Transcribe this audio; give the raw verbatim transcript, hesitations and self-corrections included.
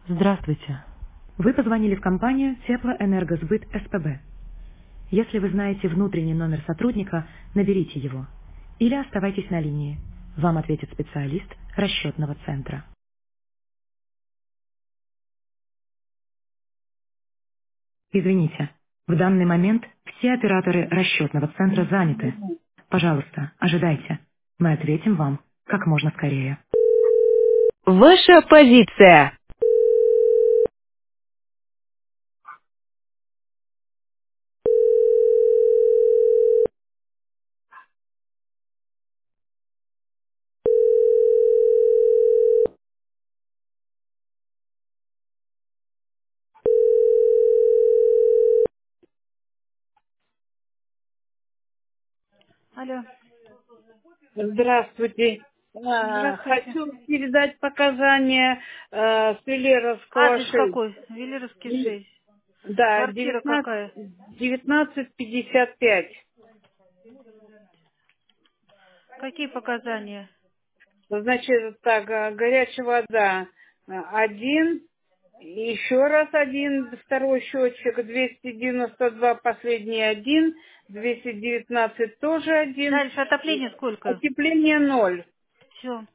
Здравствуйте. Вы позвонили в компанию Теплоэнергосбыт СПБ. Если вы знаете внутренний номер сотрудника, наберите его. Или оставайтесь на линии. Вам ответит специалист расчетного центра. Извините, в данный момент все операторы расчетного центра заняты. Пожалуйста, ожидайте. Мы ответим вам как можно скорее. Ваша позиция. Алло, Здравствуйте. А, здравствуйте. Хочу передать показания э, с Пелеровского Адрес шесть. какой? Велеровский шесть. Да, Квартира девятнадцать какая? девятнадцать пятьдесят пять. Какие показания? Значит, так, а, горячая вода а, один, еще раз один, второй счетчик двести девяносто два, последний один, двести девятнадцать тоже один, Дальше отопление сколько? утепление ноль. Все.